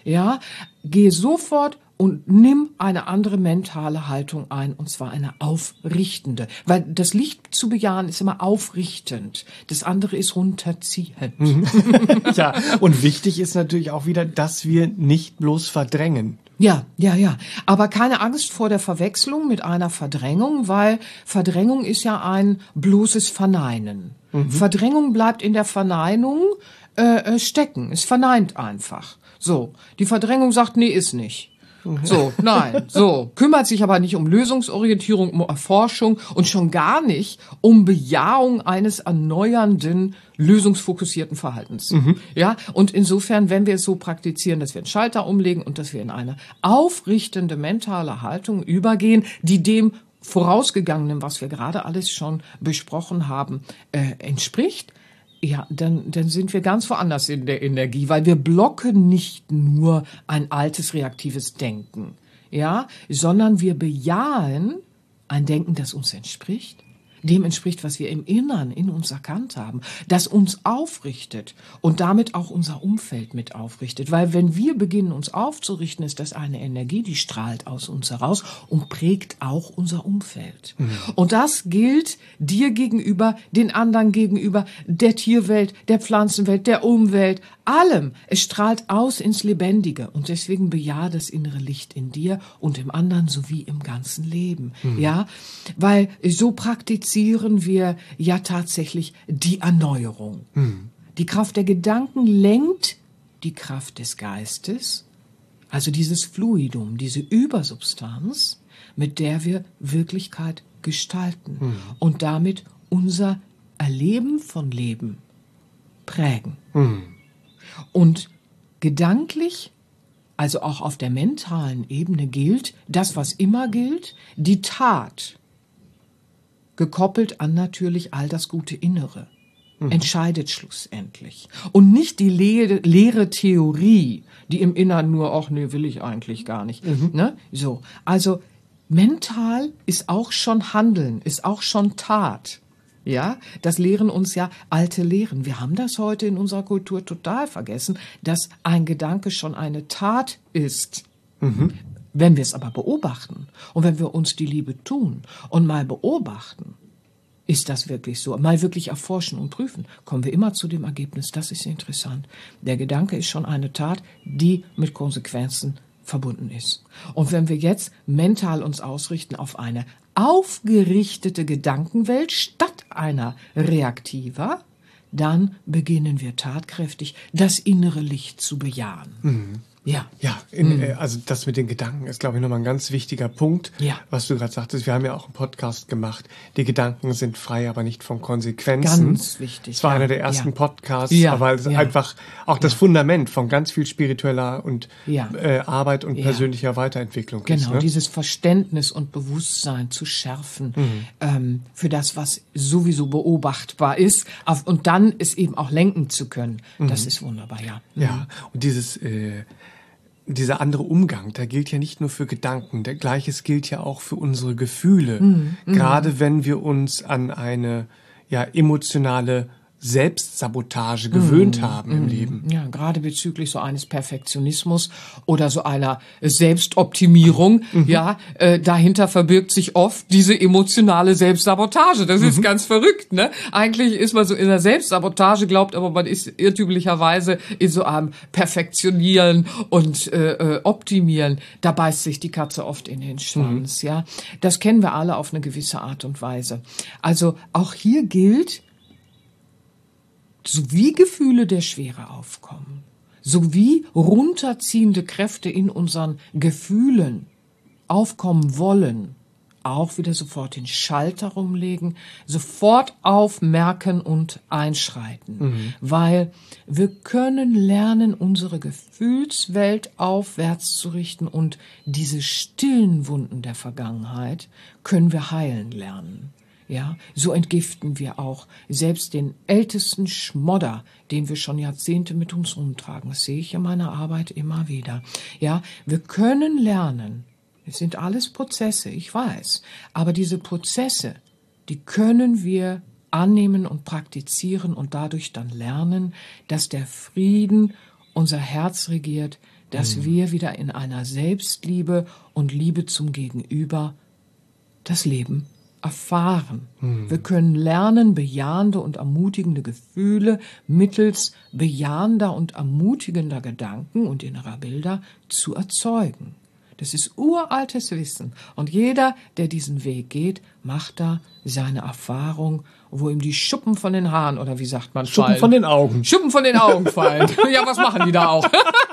Ja, geh sofort und nimm eine andere mentale Haltung ein, und zwar eine aufrichtende. Weil das Licht zu bejahen ist immer aufrichtend. Das andere ist runterziehend. Mhm. Ja, und wichtig ist natürlich auch wieder, dass wir nicht bloß verdrängen. Ja, ja, ja. Aber keine Angst vor der Verwechslung mit einer Verdrängung, weil Verdrängung ist ja ein bloßes Verneinen. Mhm. Verdrängung bleibt in der Verneinung äh, stecken. Es verneint einfach. So, die Verdrängung sagt, nee, ist nicht. So, nein, so. Kümmert sich aber nicht um Lösungsorientierung, um Erforschung und schon gar nicht um Bejahung eines erneuernden, lösungsfokussierten Verhaltens. Mhm. Ja, und insofern, wenn wir es so praktizieren, dass wir einen Schalter umlegen und dass wir in eine aufrichtende mentale Haltung übergehen, die dem Vorausgegangenen, was wir gerade alles schon besprochen haben, äh, entspricht, ja, dann, dann sind wir ganz woanders in der Energie, weil wir blocken nicht nur ein altes reaktives Denken, ja, sondern wir bejahen ein Denken, das uns entspricht, dem entspricht, was wir im Innern in uns erkannt haben, das uns aufrichtet und damit auch unser Umfeld mit aufrichtet. Weil wenn wir beginnen, uns aufzurichten, ist das eine Energie, die strahlt aus uns heraus und prägt auch unser Umfeld. Mhm. Und das gilt dir gegenüber, den anderen gegenüber, der Tierwelt, der Pflanzenwelt, der Umwelt, allem. Es strahlt aus ins Lebendige und deswegen bejahe das innere Licht in dir und im anderen sowie im ganzen Leben. Mhm. Ja, weil so praktizieren wir ja tatsächlich die Erneuerung. Mhm. Die Kraft der Gedanken lenkt die Kraft des Geistes, also dieses Fluidum, diese Übersubstanz, mit der wir Wirklichkeit gestalten mhm. und damit unser Erleben von Leben prägen. Mhm. Und gedanklich, also auch auf der mentalen Ebene gilt das, was immer gilt, die Tat, gekoppelt an natürlich all das gute Innere, mhm. entscheidet schlussendlich. Und nicht die leere, leere Theorie, die im Innern nur, ach nee, will ich eigentlich gar nicht. Mhm. Ne? So, also mental ist auch schon Handeln, ist auch schon Tat. Ja, das lehren uns ja alte Lehren. Wir haben das heute in unserer Kultur total vergessen, dass ein Gedanke schon eine Tat ist. Mhm. Wenn wir es aber beobachten und wenn wir uns die Liebe tun und mal beobachten, ist das wirklich so, mal wirklich erforschen und prüfen, kommen wir immer zu dem Ergebnis, das ist interessant. Der Gedanke ist schon eine Tat, die mit Konsequenzen verbunden ist. Und wenn wir jetzt mental uns ausrichten auf eine aufgerichtete Gedankenwelt statt einer reaktiver, dann beginnen wir tatkräftig das innere Licht zu bejahen. Mhm. Ja. Ja, in, mhm. also das mit den Gedanken ist, glaube ich, nochmal ein ganz wichtiger Punkt, ja. was du gerade sagtest. Wir haben ja auch einen Podcast gemacht. Die Gedanken sind frei, aber nicht von Konsequenzen. Ganz wichtig. Es war ja. einer der ersten ja. Podcasts, ja. aber es ist ja. einfach auch das ja. Fundament von ganz viel spiritueller und ja. äh, Arbeit und ja. persönlicher Weiterentwicklung. Genau, ist, ne? dieses Verständnis und Bewusstsein zu schärfen mhm. ähm, für das, was sowieso beobachtbar ist auf, und dann es eben auch lenken zu können. Mhm. Das ist wunderbar, ja. Mhm. Ja, und dieses äh, dieser andere Umgang, der gilt ja nicht nur für Gedanken, der Gleiches gilt ja auch für unsere Gefühle. Mhm. Gerade wenn wir uns an eine ja emotionale Selbstsabotage gewöhnt mm, haben im mm, Leben. Ja, gerade bezüglich so eines Perfektionismus oder so einer Selbstoptimierung, mhm. ja, äh, dahinter verbirgt sich oft diese emotionale Selbstsabotage. Das mhm. ist ganz verrückt, ne? Eigentlich ist man so in der Selbstsabotage, glaubt aber, man ist irrtümlicherweise in so einem Perfektionieren und äh, Optimieren. Da beißt sich die Katze oft in den Schwanz, mhm. ja. Das kennen wir alle auf eine gewisse Art und Weise. Also auch hier gilt, sowie Gefühle der Schwere aufkommen, sowie runterziehende Kräfte in unseren Gefühlen aufkommen wollen, auch wieder sofort den Schalter rumlegen, sofort aufmerken und einschreiten. Mhm. Weil wir können lernen, unsere Gefühlswelt aufwärts zu richten und diese stillen Wunden der Vergangenheit können wir heilen lernen. Ja, so entgiften wir auch selbst den ältesten Schmodder, den wir schon Jahrzehnte mit uns rumtragen. Das sehe ich in meiner Arbeit immer wieder. Ja, wir können lernen. Es sind alles Prozesse, ich weiß. Aber diese Prozesse, die können wir annehmen und praktizieren und dadurch dann lernen, dass der Frieden unser Herz regiert, dass mhm. wir wieder in einer Selbstliebe und Liebe zum Gegenüber das Leben erfahren. Mhm. Wir können lernen, bejahende und ermutigende Gefühle mittels bejahender und ermutigender Gedanken und innerer Bilder zu erzeugen. Das ist uraltes Wissen. Und jeder, der diesen Weg geht, macht da seine Erfahrung, wo ihm die Schuppen von den Haaren, oder wie sagt man, Schuppen fallen. von den Augen. Schuppen von den Augen fallen. Ja, was machen die da auch?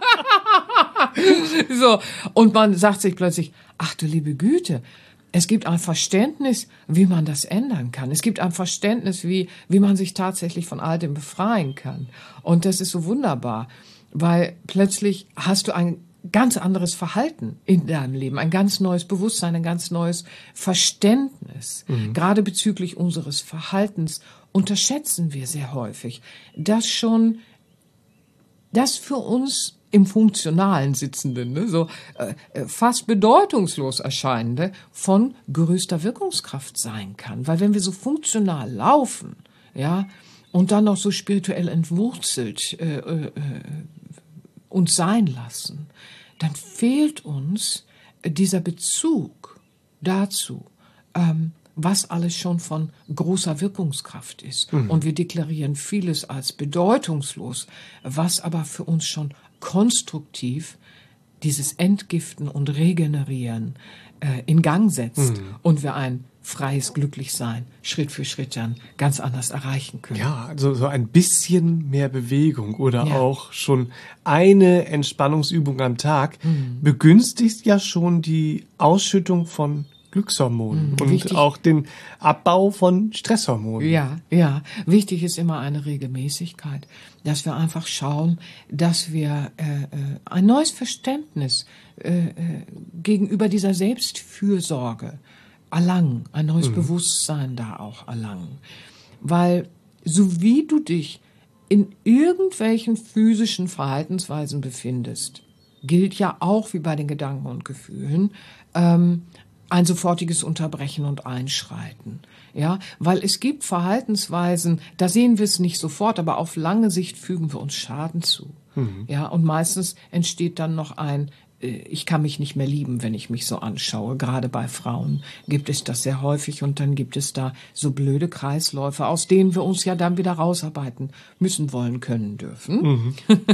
So. Und man sagt sich plötzlich, ach du liebe Güte, es gibt ein Verständnis, wie man das ändern kann. Es gibt ein Verständnis, wie, wie man sich tatsächlich von all dem befreien kann. Und das ist so wunderbar, weil plötzlich hast du ein ganz anderes Verhalten in deinem Leben, ein ganz neues Bewusstsein, ein ganz neues Verständnis. Mhm. Gerade bezüglich unseres Verhaltens unterschätzen wir sehr häufig, dass schon das für uns im Funktionalen Sitzenden, ne, so äh, fast bedeutungslos erscheinende, von größter Wirkungskraft sein kann. Weil wenn wir so funktional laufen, ja, und dann noch so spirituell entwurzelt äh, äh, uns sein lassen, dann fehlt uns dieser Bezug dazu, ähm, was alles schon von großer Wirkungskraft ist. Mhm. Und wir deklarieren vieles als bedeutungslos, was aber für uns schon konstruktiv dieses Entgiften und Regenerieren äh, in Gang setzt mhm. und wir ein freies Glücklichsein Schritt für Schritt dann ganz anders erreichen können. Ja, also so ein bisschen mehr Bewegung oder Ja. auch schon eine Entspannungsübung am Tag Mhm. begünstigt ja schon die Ausschüttung von Glückshormonen Mhm, und wichtig. auch den Abbau von Stresshormonen. Ja, ja. Wichtig ist immer eine Regelmäßigkeit, dass wir einfach schauen, dass wir äh, äh, ein neues Verständnis äh, äh, gegenüber dieser Selbstfürsorge erlangen, ein neues mhm. Bewusstsein da auch erlangen. Weil so wie du dich in irgendwelchen physischen Verhaltensweisen befindest, gilt ja auch wie bei den Gedanken und Gefühlen, ähm, ein sofortiges Unterbrechen und Einschreiten. Ja, weil es gibt Verhaltensweisen, da sehen wir es nicht sofort, aber auf lange Sicht fügen wir uns Schaden zu. Mhm. Ja, und meistens entsteht dann noch ein, äh, ich kann mich nicht mehr lieben, wenn ich mich so anschaue. Gerade bei Frauen gibt es das sehr häufig und dann gibt es da so blöde Kreisläufe, aus denen wir uns ja dann wieder rausarbeiten müssen, wollen, können, dürfen. Mhm.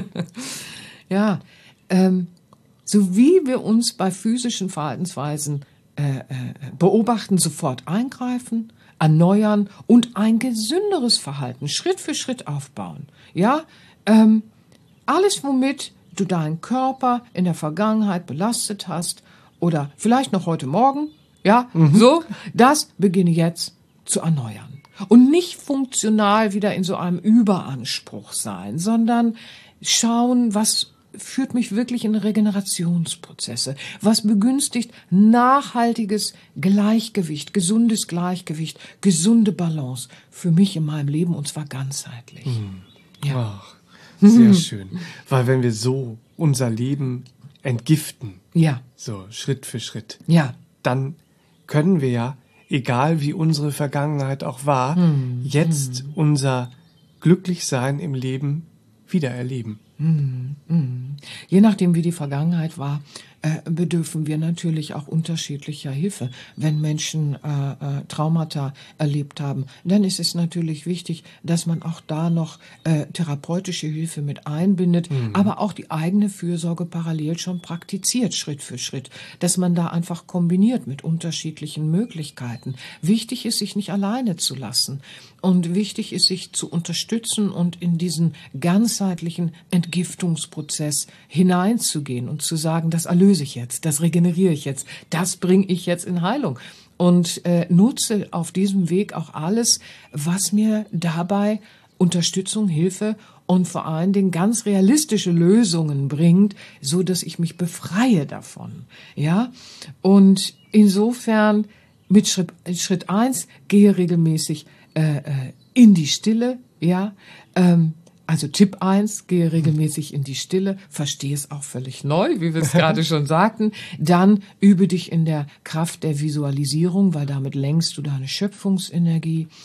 Ja, ähm, so wie wir uns bei physischen Verhaltensweisen Äh, äh, beobachten, sofort eingreifen, erneuern und ein gesünderes Verhalten Schritt für Schritt aufbauen. Ja, ähm, alles, womit du deinen Körper in der Vergangenheit belastet hast oder vielleicht noch heute Morgen, ja, mhm. so, das beginne jetzt zu erneuern. Und nicht funktional wieder in so einem Überanspruch sein, sondern schauen, was führt mich wirklich in Regenerationsprozesse, was begünstigt nachhaltiges Gleichgewicht, gesundes Gleichgewicht, gesunde Balance für mich in meinem Leben und zwar ganzheitlich. Mhm. Ja. Ach, sehr mhm. schön. Weil wenn wir so unser Leben entgiften, ja. so Schritt für Schritt, ja. dann können wir ja, egal wie unsere Vergangenheit auch war, mhm. jetzt mhm. unser Glücklichsein im Leben wiedererleben. Mm, mm. Je nachdem, wie die Vergangenheit war, äh, bedürfen wir natürlich auch unterschiedlicher Hilfe. Wenn Menschen äh, äh, Traumata erlebt haben, dann ist es natürlich wichtig, dass man auch da noch äh, therapeutische Hilfe mit einbindet, mhm. aber auch die eigene Fürsorge parallel schon praktiziert, Schritt für Schritt, dass man da einfach kombiniert mit unterschiedlichen Möglichkeiten. Wichtig ist, sich nicht alleine zu lassen und wichtig ist, sich zu unterstützen und in diesen ganzheitlichen Entgiftungsprozess hineinzugehen und zu sagen, das erlöse ich jetzt, das regeneriere ich jetzt, das bringe ich jetzt in Heilung und äh, nutze auf diesem Weg auch alles, was mir dabei Unterstützung, Hilfe und vor allen Dingen ganz realistische Lösungen bringt, so dass ich mich befreie davon. Ja, und insofern mit Schritt Schritt eins gehe regelmäßig äh, äh, in die Stille, ja. Ähm, Also Tipp eins, gehe regelmäßig in die Stille, verstehe es auch völlig neu, wie wir es gerade schon sagten. Dann übe dich in der Kraft der Visualisierung, weil damit lenkst du deine Schöpfungsenergie.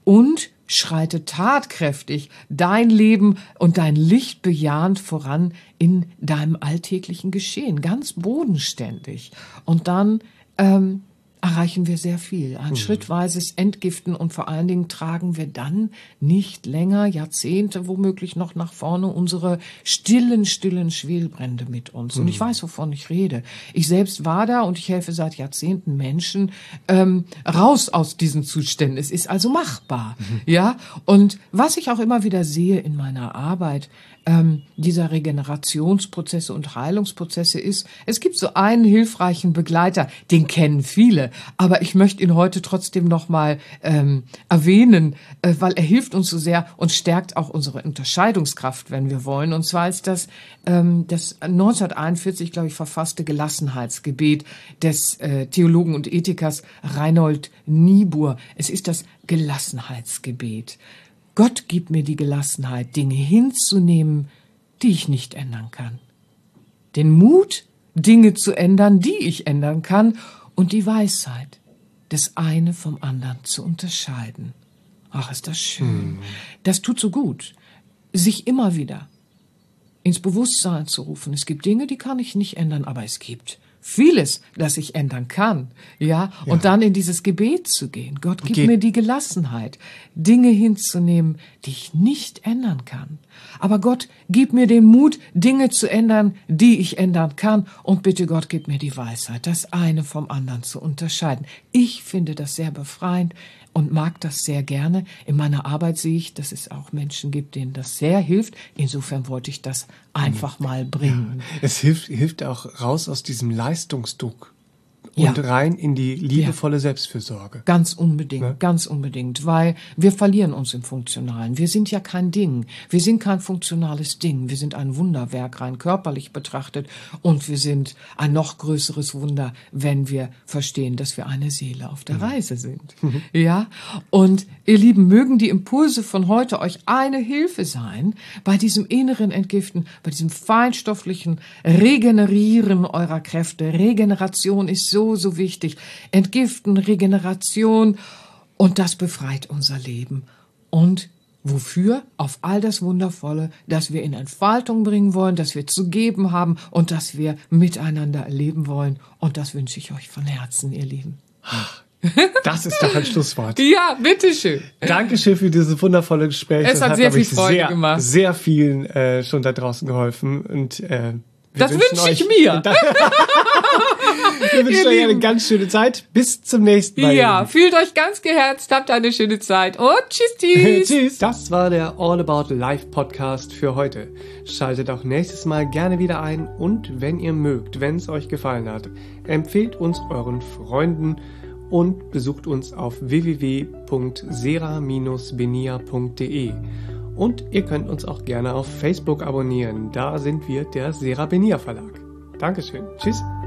und schreite tatkräftig dein Leben und dein Licht bejahend voran in deinem alltäglichen Geschehen, ganz bodenständig. Und dann ähm, erreichen wir sehr viel. Ein mhm. schrittweises Entgiften und vor allen Dingen tragen wir dann nicht länger, Jahrzehnte womöglich noch nach vorne, unsere stillen, stillen Schwelbrände mit uns. Mhm. Und ich weiß, wovon ich rede. Ich selbst war da und ich helfe seit Jahrzehnten Menschen ähm, raus aus diesen Zuständen. Es ist also machbar. Mhm. Ja. Und was ich auch immer wieder sehe in meiner Arbeit, ähm, dieser Regenerationsprozesse und Heilungsprozesse ist, es gibt so einen hilfreichen Begleiter, den kennen viele, aber ich möchte ihn heute trotzdem noch mal ähm, erwähnen, äh, weil er hilft uns so sehr und stärkt auch unsere Unterscheidungskraft, wenn wir wollen. Und zwar ist das ähm, das neunzehnhunderteinundvierzig, glaube ich, verfasste Gelassenheitsgebet des äh, Theologen und Ethikers Reinhold Niebuhr. Es ist das Gelassenheitsgebet. Gott gibt mir die Gelassenheit, Dinge hinzunehmen, die ich nicht ändern kann. Den Mut, Dinge zu ändern, die ich ändern kann, und die Weisheit, das eine vom anderen zu unterscheiden. Ach, ist das schön. Hm. Das tut so gut, sich immer wieder ins Bewusstsein zu rufen. Es gibt Dinge, die kann ich nicht ändern, aber es gibt vieles, das ich ändern kann, ja, ja. Und dann in dieses Gebet zu gehen. Gott, gib Ge- mir die Gelassenheit, Dinge hinzunehmen, die ich nicht ändern kann. Aber Gott, gib mir den Mut, Dinge zu ändern, die ich ändern kann. Und bitte Gott, gib mir die Weisheit, das eine vom anderen zu unterscheiden. Ich finde das sehr befreiend und mag das sehr gerne. In meiner Arbeit sehe ich, dass es auch Menschen gibt, denen das sehr hilft. Insofern wollte ich das einfach mal bringen. Ja, es hilft, hilft auch raus aus diesem Leistungsdruck und ja. rein in die liebevolle ja. Selbstfürsorge. Ganz unbedingt, ne? ganz unbedingt, weil wir verlieren uns im Funktionalen. Wir sind ja kein Ding. Wir sind kein funktionales Ding. Wir sind ein Wunderwerk, rein körperlich betrachtet. Und wir sind ein noch größeres Wunder, wenn wir verstehen, dass wir eine Seele auf der mhm. Reise sind. Mhm. Ja. Und ihr Lieben, mögen die Impulse von heute euch eine Hilfe sein bei diesem inneren Entgiften, bei diesem feinstofflichen Regenerieren eurer Kräfte. Regeneration ist so so wichtig. Entgiften, Regeneration, und das befreit unser Leben. Und wofür? Auf all das Wundervolle, das wir in Entfaltung bringen wollen, das wir zu geben haben und das wir miteinander erleben wollen. Und das wünsche ich euch von Herzen, ihr Lieben. Das ist doch ein Schlusswort. Ja, bitteschön. Dankeschön für dieses wundervolle Gespräch. Es das hat, hat sehr viel Freude sehr, gemacht. Sehr vielen äh, schon da draußen geholfen. Und äh, das wünsche ich mir. Wir wünschen euch eine ganz schöne Zeit. Bis zum nächsten Mal. Ja, fühlt euch ganz geherzt, habt eine schöne Zeit und tschüss, tschüss. Tschüss. Das war der All About Life Podcast für heute. Schaltet auch nächstes Mal gerne wieder ein und wenn ihr mögt, wenn es euch gefallen hat, empfehlt uns euren Freunden und besucht uns auf w w w punkt sera Bindestrich benia punkt de. Und ihr könnt uns auch gerne auf Facebook abonnieren. Da sind wir der Sera Benia Verlag. Dankeschön. Tschüss.